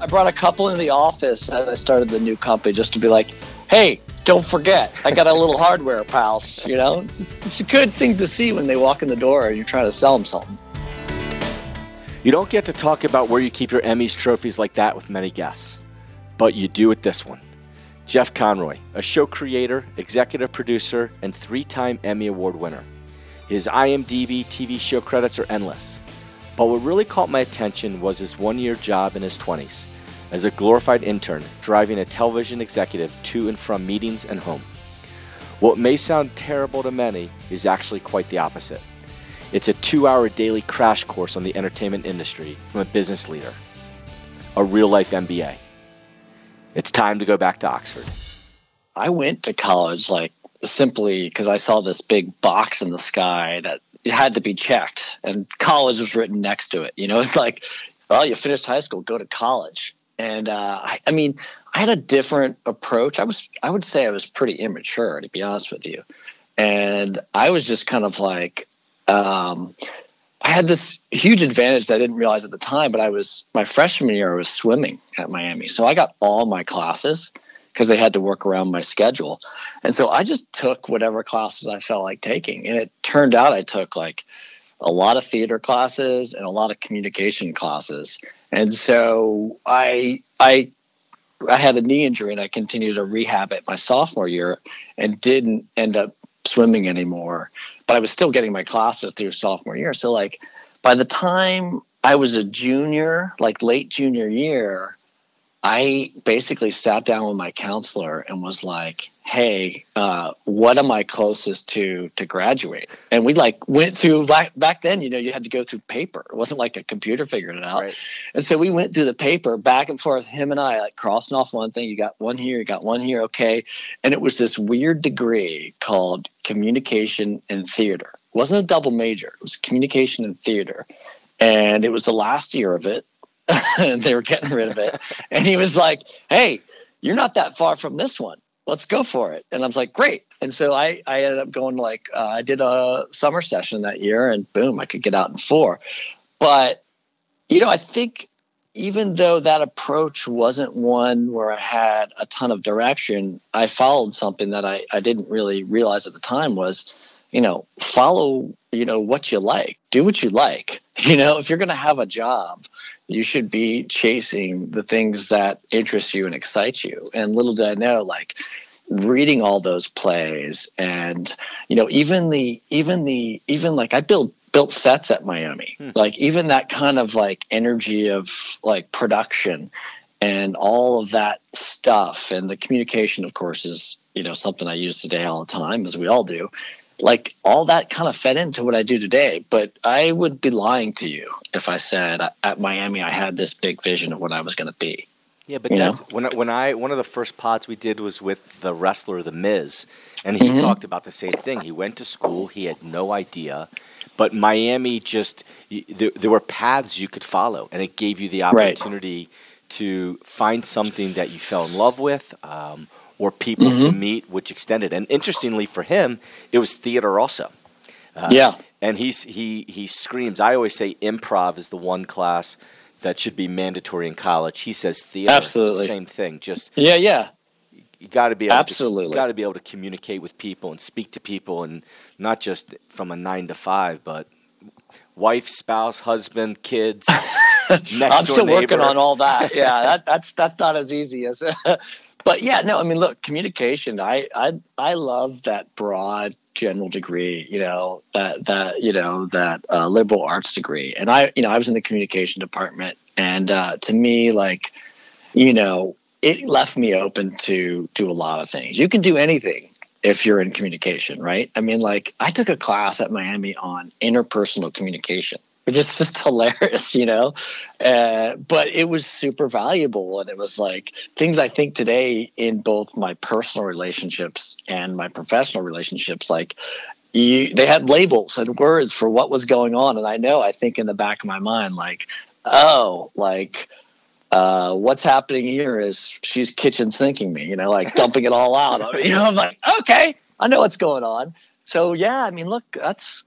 I brought a couple in the office as I started the new company just to be like, hey, don't forget, I got a little hardware, pals. You know, it's a good thing to see when they walk in the door and you're trying to sell them something. You don't get to talk about where you keep your Emmys trophies like that with many guests, but you do with this one. Jeff Conroy, a show creator, executive producer, and 3-time Emmy Award winner. His IMDb TV show credits are endless, but what really caught my attention was his one-year job in his 20s as a glorified intern driving a television executive to and from meetings and home. What may sound terrible to many is actually quite the opposite. It's a 2-hour daily crash course on the entertainment industry from a business leader, a real-life MBA. It's time to go back to Oxford. I went to college simply because I saw this big box in the sky that it had to be checked, and college was written next to it. You know, it's like, well, you finished high school, go to college. And I had a different approach. I would say I was pretty immature, to be honest with you. And I was just kind of like, I had this huge advantage that I didn't realize at the time, but my freshman year, I was swimming at Miami. So I got all my classes because they had to work around my schedule. And so I just took whatever classes I felt like taking. And it turned out I took like a lot of theater classes and a lot of communication classes. And so I had a knee injury and I continued to rehab it my sophomore year and didn't end up swimming anymore, but I was still getting my classes through sophomore year. So like by the time I was a junior, like late junior year, I basically sat down with my counselor and was like, hey, what am I closest to graduate? And we went through back then, you know, you had to go through paper. It wasn't like a computer figured it out. Right. And so we went through the paper back and forth, him and I, like crossing off one thing. You got one here, you got one here. Okay. And it was this weird degree called communication and theater. It wasn't a double major. It was communication and theater. And it was the last year of it. And they were getting rid of it. And he was like, hey, you're not that far from this one. Let's go for it. And I was like, great. And so I ended up going I did a summer session that year and boom, I could get out in 4. But, you know, I think even though that approach wasn't one where I had a ton of direction, I followed something that I didn't really realize at the time was, you know, follow, you know, what you like, do what you like. You know, if you're going to have a job, you should be chasing the things that interest you and excite you. And little did I know, like reading all those plays and, you know, even like I built sets at Miami, like even that kind of like energy of like production and all of that stuff. And the communication, of course, is, you know, something I use today all the time, as we all do. Like all that kind of fed into what I do today, but I would be lying to you if I said at Miami I had this big vision of what I was going to be. Yeah, but that's, one of the first pods we did was with the wrestler The Miz, and he talked about the same thing. He went to school, he had no idea, but Miami just there were paths you could follow, and it gave you the opportunity to find something that you fell in love with. Or people to meet, which extended. And interestingly for him, it was theater also. And he screams. I always say improv is the one class that should be mandatory in college. He says theater, absolutely same thing. Just you got to be able absolutely got to be able to communicate with people and speak to people, and not just from a 9 to 5, but wife, spouse, husband, kids. I'm still working on all that. Yeah, that's not as easy as. But yeah, no, I mean, look, communication. I love that broad general degree, you know, that liberal arts degree. And I was in the communication department, and to me, like, you know, it left me open to a lot of things. You can do anything if you're in communication, right? I mean, like, I took a class at Miami on interpersonal communication, which is just hilarious, you know, but it was super valuable. And it was like things I think today in both my personal relationships and my professional relationships, like they had labels and words for what was going on. And I think in the back of my mind, like, what's happening here is she's kitchen sinking me, you know, like dumping it all out. You know, I'm like, okay, I know what's going on. So yeah, I mean, look, that's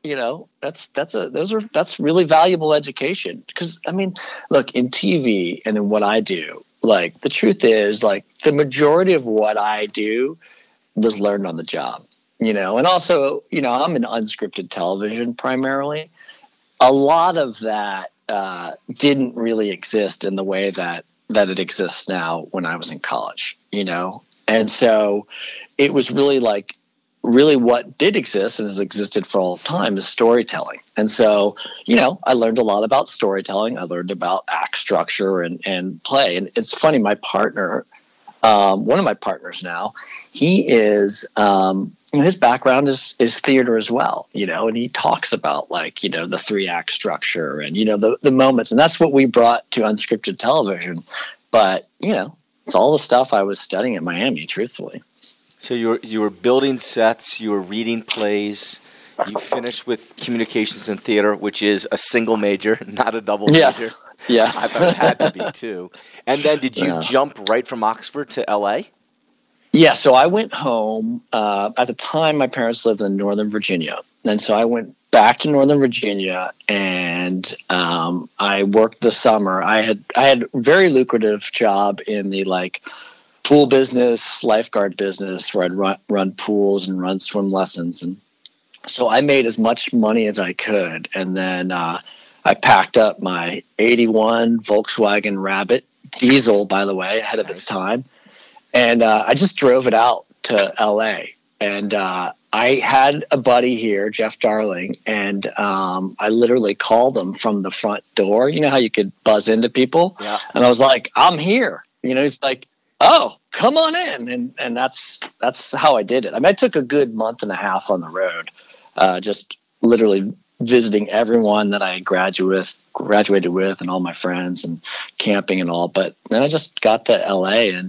really valuable education. Because I mean, look, in TV and in what I do, like the truth is like the majority of what I do was learned on the job, and also, I'm in unscripted television primarily. A lot of that didn't really exist in the way that it exists now when I was in college, and so it was really what did exist and has existed for all time is storytelling. And so, I learned a lot about storytelling. I learned about act structure and play. And it's funny, my partner, one of my partners now, he is, his background is theater as well, and he talks about the 3-act structure and, the moments. And that's what we brought to unscripted television. But, it's all the stuff I was studying at Miami, truthfully. So you were building sets, you were reading plays, you finished with communications and theater, which is a single major, not a double major. Yes. I thought it had to be too. And then did you jump right from Oxford to L.A.? Yeah, so I went home. At the time, my parents lived in Northern Virginia. And so I went back to Northern Virginia, and I worked the summer. I had a very lucrative job in the pool business, lifeguard business, where I'd run pools and run swim lessons. And so I made as much money as I could. And then I packed up my 81 Volkswagen Rabbit, diesel, by the way, ahead of its time. And I just drove it out to LA. And I had a buddy here, Jeff Darling, and I literally called him from the front door. You know how you could buzz into people? Yeah. And I was like, I'm here. He's like, oh, come on in. And that's how I did it. I mean, I took a good month and a half on the road, just literally visiting everyone that I graduated with and all my friends and camping and all. But then I just got to LA and,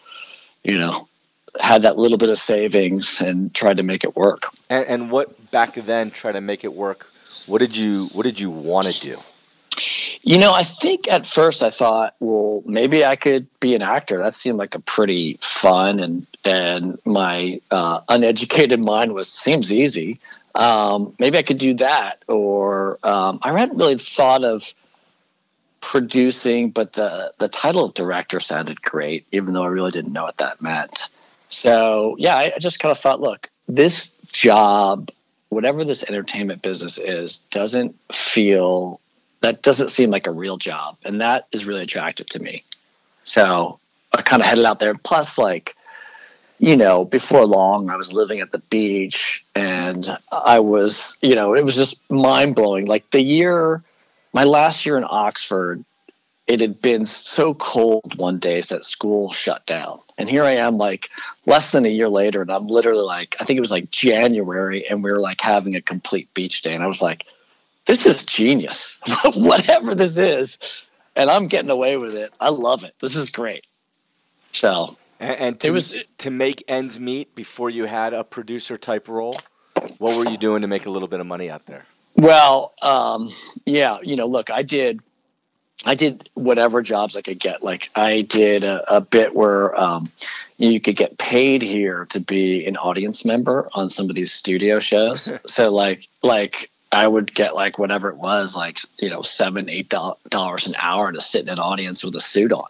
had that little bit of savings and tried to make it work. And what back then, try to make it work, what did you want to do? I think at first I thought, well, maybe I could be an actor. That seemed like a pretty fun and my uneducated mind seems easy. Maybe I could do that. Or I hadn't really thought of producing, but the title of director sounded great, even though I really didn't know what that meant. So, yeah, I just kind of thought, look, this job, whatever this entertainment business is, doesn't seem like a real job. And that is really attractive to me. So I kind of headed out there. Plus, before long, I was living at the beach and I was, it was just mind blowing. My last year in Oxford, it had been so cold one day that school shut down. And here I am less than a year later. And I'm literally I think it was January and we were having a complete beach day. And I was like, this is genius, whatever this is. And I'm getting away with it. I love it. This is great. So, and to make ends meet before you had a producer type role, what were you doing to make a little bit of money out there? Well, yeah, look, I did whatever jobs I could get. I did a bit where you could get paid here to be an audience member on some of these studio shows. So I would get whatever it was, $7-8 an hour to sit in an audience with a suit on.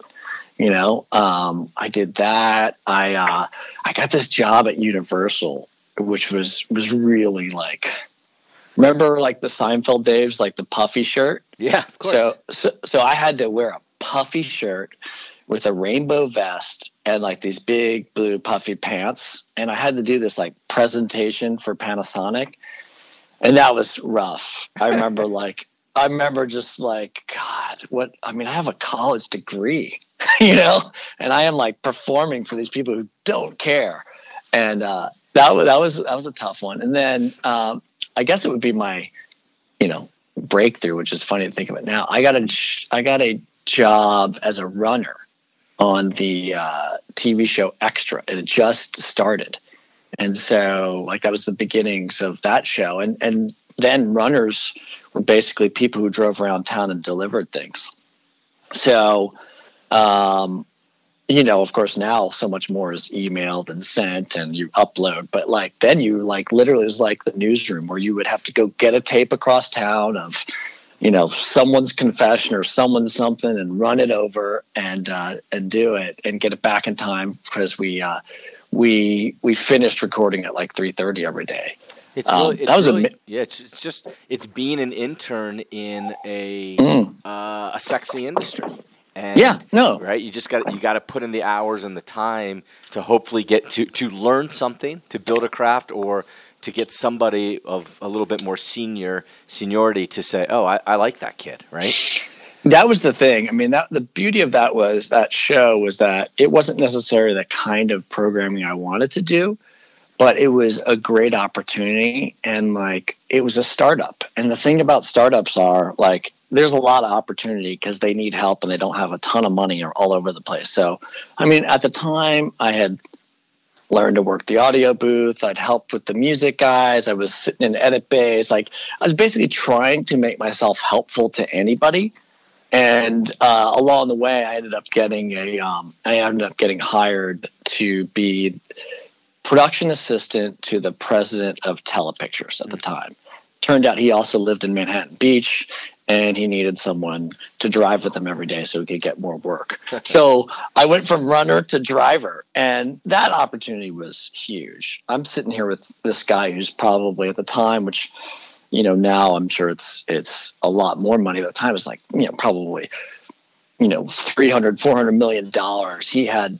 I did that. I got this job at Universal, which was really remember the Seinfeld days, the puffy shirt? Yeah, of course. So I had to wear a puffy shirt with a rainbow vest and these big blue puffy pants. And I had to do this presentation for Panasonic. And that was rough. I remember just God, I have a college degree, and I am performing for these people who don't care. And that was a tough one. And then I guess it would be my, breakthrough, which is funny to think of it now. I got a job as a runner on the TV show Extra. It had just started. And so that was the beginnings of that show. And then runners were basically people who drove around town and delivered things. So, of course now so much more is emailed and sent and you upload, but then you literally it was the newsroom where you would have to go get a tape across town of someone's confession or someone's something and run it over and do it and get it back in time because we finished recording at like 3:30 every day. It's being an intern in a sexy industry. And, right. You got to put in the hours and the time to hopefully get to learn something, to build a craft, or to get somebody of a little bit more seniority to say, "Oh, I like that kid," right? That was the thing. I mean, the beauty of that show was that it wasn't necessarily the kind of programming I wanted to do, but it was a great opportunity, and like it was a startup. And the thing about startups are like there's a lot of opportunity because they need help and they don't have a ton of money all over the place. So, I mean, at the time I had learned to work the audio booth. I'd helped with the music guys. I was sitting in edit bays. Like I was basically trying to make myself helpful to anybody. And along the way, I ended up getting hired to be production assistant to the president of Telepictures at the time. Turned out he also lived in Manhattan Beach, and he needed someone to drive with him every day so he could get more work. So I went from runner to driver, and that opportunity was huge. I'm sitting here with this guy who's probably at the time, which, now I'm sure it's a lot more money. At the time, it's like, probably, $300-400 million he had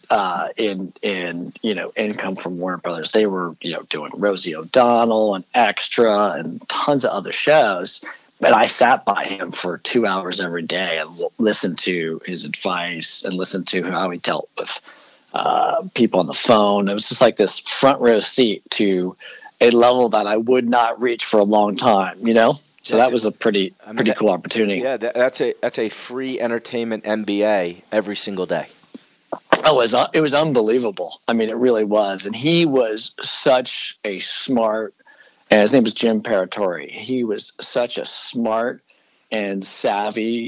in income from Warner Brothers. They were, doing Rosie O'Donnell and Extra and tons of other shows. But I sat by him for 2 hours every day and listened to his advice and listened to how he dealt with people on the phone. It was just like this front row seat to a level that I would not reach for a long time, So that was a pretty cool opportunity. Yeah, that's a free entertainment MBA every single day. Oh, it was unbelievable. I mean, it really was. And he was such a smart, and his name was Jim Paratori. He was such a smart and savvy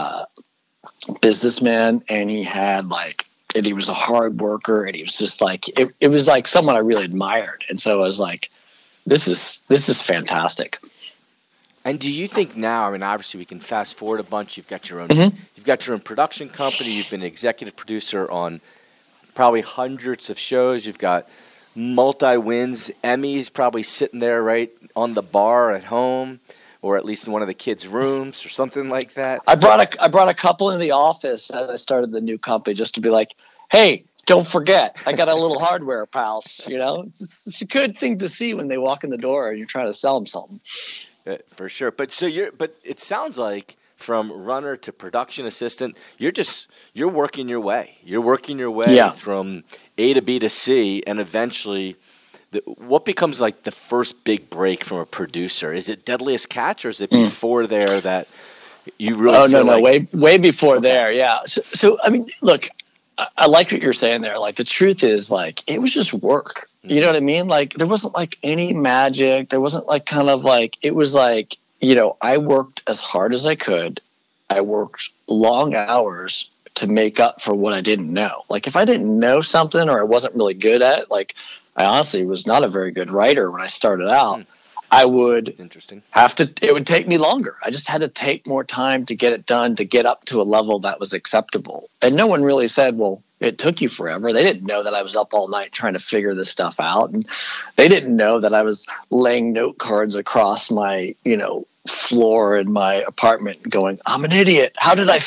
businessman, and he was a hard worker, and he was just like it was like someone I really admired. And so I was like, this is fantastic. And do you think now? I mean, obviously, we can fast forward a bunch. You've got your own production company. You've been executive producer on probably hundreds of shows. You've got multi-wins, Emmys, probably sitting there right on the bar at home, or at least in one of the kids' rooms, or something like that. I brought a couple in the office as I started the new company, just to be like, "Hey, don't forget, I got a little hardware, pals." It's a good thing to see when they walk in the door and you're trying to sell them something. For sure. But it sounds like from runner to production assistant, you're working your way. You're working your way from A to B to C, and eventually, what becomes like the first big break from a producer? Is it Deadliest Catch, or is it before there that you really? Oh, no, way before there. Yeah. So I mean, look, I like what you're saying there. Like the truth is, like it was just work. You know what I mean? Like there wasn't like any magic. There wasn't like kind of like, it was like, I worked as hard as I could. I worked long hours to make up for what I didn't know. Like if I didn't know something or I wasn't really good at it, like I honestly was not a very good writer when I started out. I would it would take me longer. I just had to take more time to get it done, to get up to a level that was acceptable. And no one really said, well, it took you forever. They didn't know that I was up all night trying to figure this stuff out. And they didn't know that I was laying note cards across my, floor in my apartment going, I'm an idiot. How did I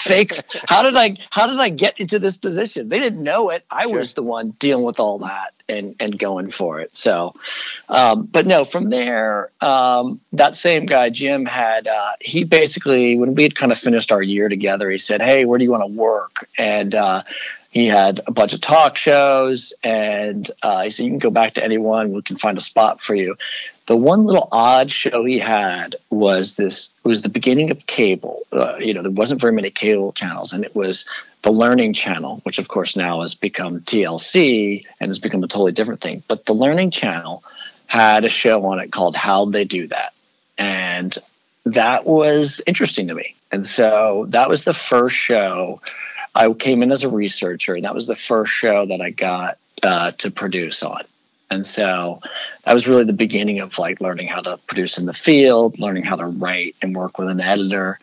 get into this position? They didn't know it. I was the one dealing with all that and going for it. So, but no, from there, that same guy, Jim, had, he basically, when we had kind of finished our year together, he said, "Hey, where do you want to work?" And, he had a bunch of talk shows, and he said, "You can go back to anyone. We can find a spot for you." The one little odd show he had was the beginning of cable. There wasn't very many cable channels, and it was the Learning Channel, which of course now has become TLC and has become a totally different thing. But the Learning Channel had a show on it called How'd They Do That? And that was interesting to me. And so that was the first show. I came in as a researcher, and that was the first show that I got to produce on. And so that was really the beginning of like learning how to produce in the field, learning how to write and work with an editor,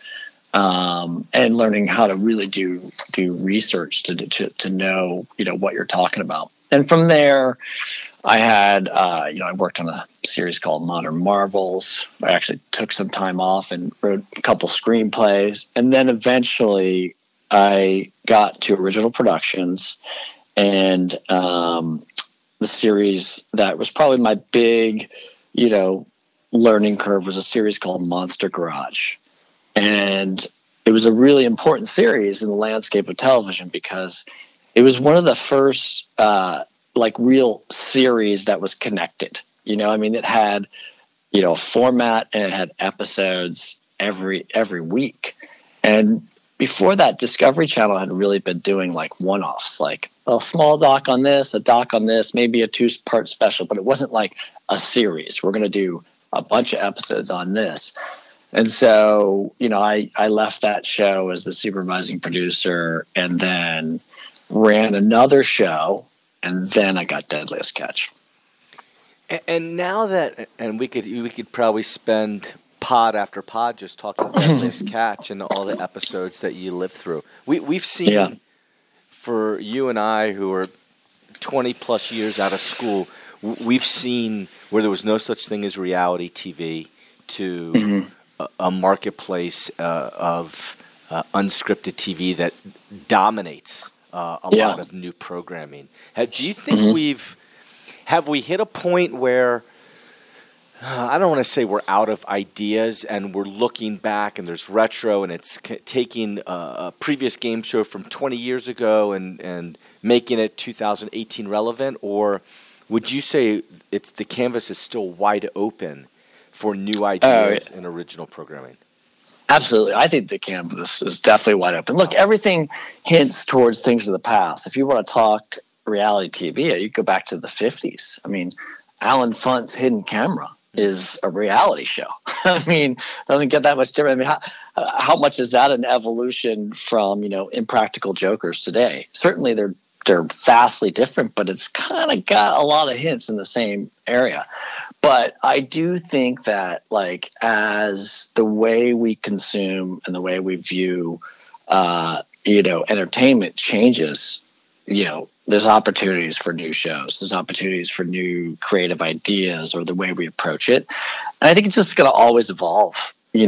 and learning how to really do research to know, what you're talking about. And from there, I had, I worked on a series called Modern Marvels. I actually took some time off and wrote a couple screenplays. And then eventually I got to Original Productions, and the series that was probably my big, learning curve was a series called Monster Garage. And it was a really important series in the landscape of television because it was one of the first real series that was connected. It had, a format, and it had episodes every week. And before that, Discovery Channel had really been doing like one-offs, like a small doc on this, a doc on this, maybe a 2-part special, but it wasn't like a series. We're going to do a bunch of episodes on this. And so, I left that show as the supervising producer, and then ran another show, and then I got Deadliest Catch. And now that, and we could probably spend pod after pod just talking Deadliest Catch and all the episodes that you lived through. We've seen, for you and I who are 20 plus years out of school, we've seen where there was no such thing as reality TV to a marketplace of unscripted TV that dominates a lot of new programming. Do you think have we hit a point where, I don't want to say we're out of ideas and we're looking back and there's retro and it's taking a previous game show from 20 years ago and making it 2018 relevant? Or would you say the canvas is still wide open for new ideas and original programming? Absolutely. I think the canvas is definitely wide open. Look, everything hints towards things of the past. If you want to talk reality TV, you go back to the 50s. Alan Funt's Hidden Camera is a reality show. Doesn't get that much different. How much is that an evolution from, Impractical Jokers today? Certainly they're vastly different, but it's kind of got a lot of hints in the same area. But I do think that, as the way we consume and the way we view, entertainment changes, there's opportunities for new shows. There's opportunities for new creative ideas or the way we approach it. And I think it's just going to always evolve. We've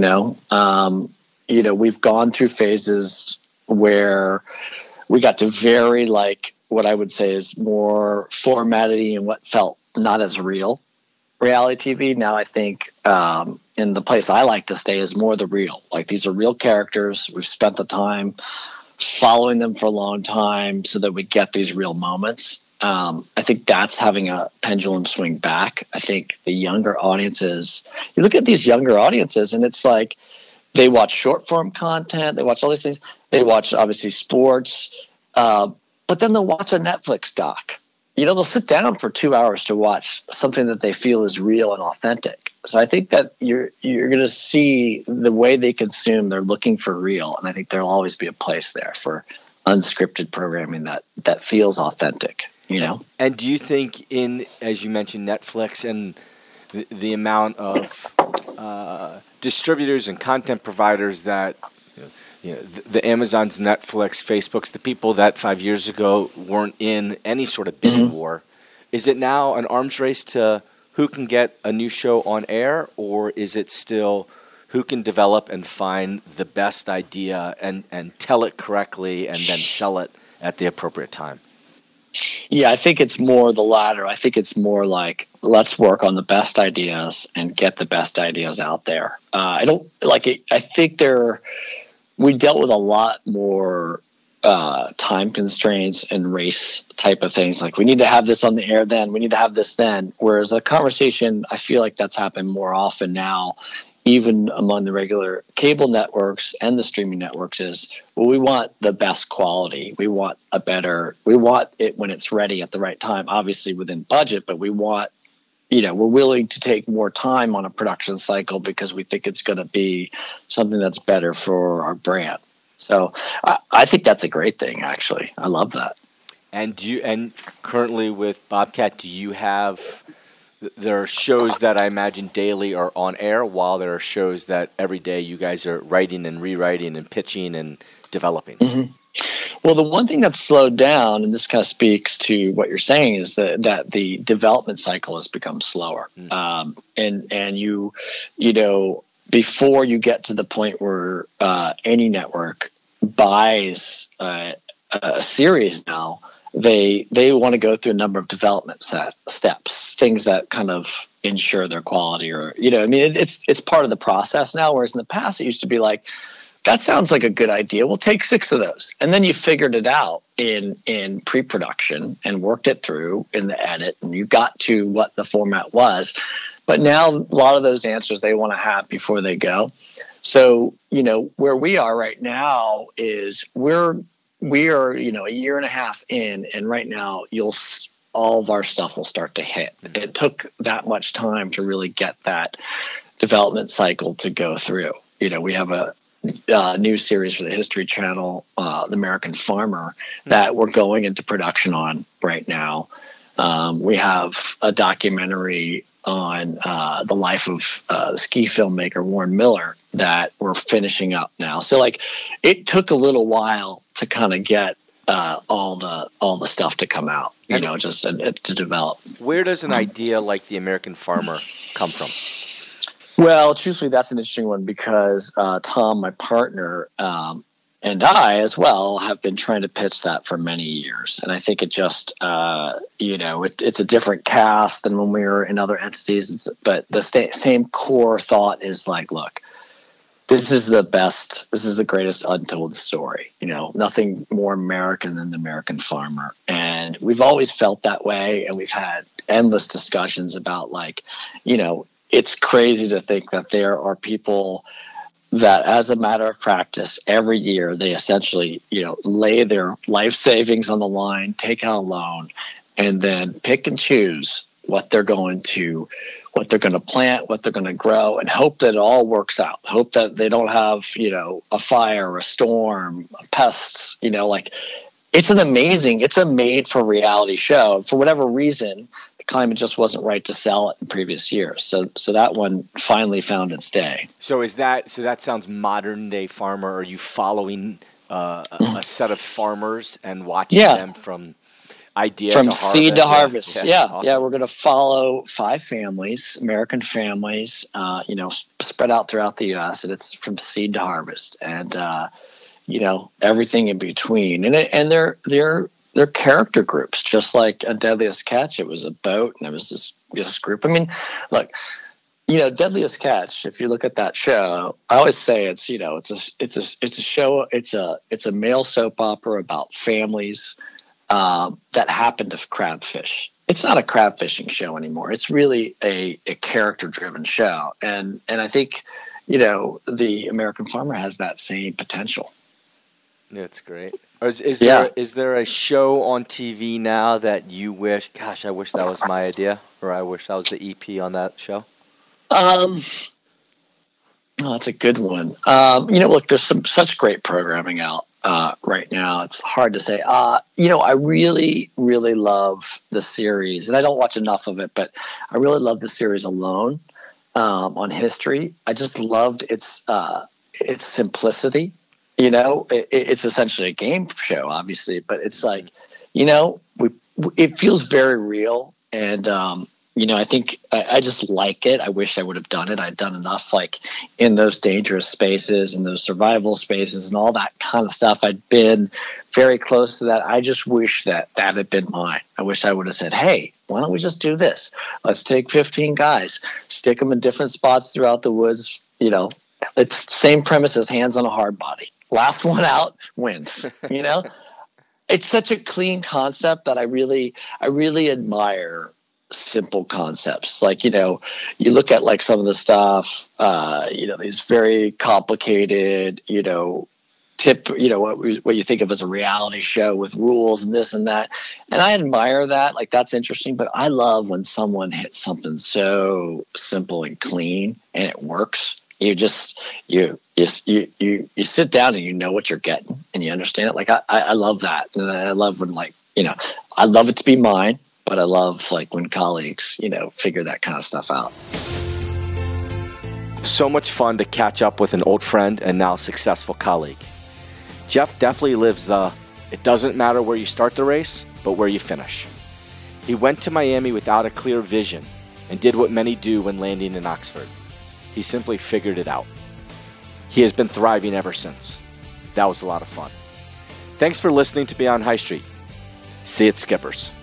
gone through phases where we got to very, what I would say is more formatty and what felt not as real reality TV. Now I think in the place I like to stay is more the real. These are real characters. We've spent the time following them for a long time so that we get these real moments. I think that's having a pendulum swing back. I think the younger audiences, you look at these younger audiences and it's like they watch short form content. They watch all these things. They watch obviously sports, but then they'll watch a Netflix doc. They'll sit down for 2 hours to watch something that they feel is real and authentic. So I think that you're going to see the way they consume, they're looking for real. And I think there'll always be a place there for unscripted programming that feels authentic, And do you think as you mentioned, Netflix and the amount of distributors and content providers that, the Amazons, Netflix, Facebooks, the people that 5 years ago weren't in any sort of bidding war, is it now an arms race to who can get a new show on air, or is it still who can develop and find the best idea and tell it correctly and then sell it at the appropriate time? Yeah, I think it's more the latter. I think it's more like, let's work on the best ideas and get the best ideas out there. I don't like it. I think we dealt with a lot more time constraints and race type of things. Like, we need to have this on the air then, we need to have this then. Whereas a conversation, I feel like that's happened more often now, even among the regular cable networks and the streaming networks, is, well, we want the best quality. We want it when it's ready at the right time, obviously within budget, but we want, we're willing to take more time on a production cycle because we think it's going to be something that's better for our brand. So I think that's a great thing, actually. I love that. And currently with Bobcat, do you have? There are shows that I imagine daily are on air, while there are shows that every day you guys are writing and rewriting and pitching and developing. Mm-hmm. Well, the one thing that's slowed down, and this kind of speaks to what you're saying, is that the development cycle has become slower. And you know, before you get to the point where any network buys a series now, they want to go through a number of development steps, things that kind of ensure their quality, or, you know, I mean, it's part of the process now. Whereas in the past, it used to be like, that sounds like a good idea. We'll take 6 of those. And then you figured it out in pre-production and worked it through in the edit, and you got to what the format was. But now a lot of those answers they want to have before they go. So, you know, where we are right now is we are, you know, a year and a half in, and right now all of our stuff will start to hit. It took that much time to really get that development cycle to go through. You know, we have a new series for the History Channel, The American Farmer, that we're going into production on right now. We have a documentary on the life of the ski filmmaker Warren Miller that we're finishing up now. So, like, it took a little while to kind of get all the stuff to come out, you know, just to develop. Where does an idea like The American Farmer come from? Well, truthfully, that's an interesting one, because Tom, my partner, and I as well have been trying to pitch that for many years. And I think it just, you know, it's a different cast than when we were in other entities. But the same core thought is like, look, this is the greatest untold story. You know, nothing more American than the American farmer. And we've always felt that way. And we've had endless discussions about, like, you know, it's crazy to think that there are people that, as a matter of practice, every year they essentially, you know, lay their life savings on the line, take out a loan, and then pick and choose what they're going to plant, what they're going to grow, and hope that it all works out. Hope that they don't have, you know, a fire, a storm, pests, you know, like, it's a made for reality show. For whatever reason, the climate just wasn't right to sell it in previous years. So that one finally found its day. So that sounds modern day farmer. Are you following a set of farmers and watching them from idea from to seed to harvest? Yeah. Awesome. We're going to follow 5 families, American families, you know, spread out throughout the U.S. and it's from seed to harvest, and you know, everything in between. And they're character groups, just like a Deadliest Catch. It was a boat, and it was this group. I mean, look, you know, Deadliest Catch, if you look at that show, I always say it's, you know, it's a show, it's a male soap opera about families that happen to crabfish. It's not a crab fishing show anymore. It's really a character driven show. And I think, you know, the American Farmer has that same potential. That's great. Is there a show on TV now that you wish, gosh, I wish that was my idea, or I wish that was the EP on that show? Oh, that's a good one. You know, look, there's such great programming out right now. It's hard to say. You know, I really, really love the series, and I don't watch enough of it, but I really love the series Alone on History. I just loved its simplicity. You know, it's essentially a game show, obviously, but it's like, you know, it feels very real. And, you know, I think I just like it. I wish I would have done it. I'd done enough, like, in those dangerous spaces and those survival spaces and all that kind of stuff. I'd been very close to that. I just wish that had been mine. I wish I would have said, hey, why don't we just do this? Let's take 15 guys, stick them in different spots throughout the woods. You know, it's the same premise as Hands on a Hard Body. Last one out wins, you know? It's such a clean concept that I really admire simple concepts. Like, you know, you look at, like, some of the stuff, you know, these very complicated, you know, what you think of as a reality show with rules and this and that. And I admire that. Like, that's interesting. But I love when someone hits something so simple and clean and it works. You just you sit down and you know what you're getting and you understand it. Like, I love that. And I love when, like, I love it to be mine, but I love like when colleagues, figure that kind of stuff out. So much fun to catch up with an old friend and now successful colleague. Jeff definitely lives it doesn't matter where you start the race, but where you finish. He went to Miami without a clear vision and did what many do when landing in Oxford. He simply figured it out. He has been thriving ever since. That was a lot of fun. Thanks for listening to Beyond High Street. See you at Skippers.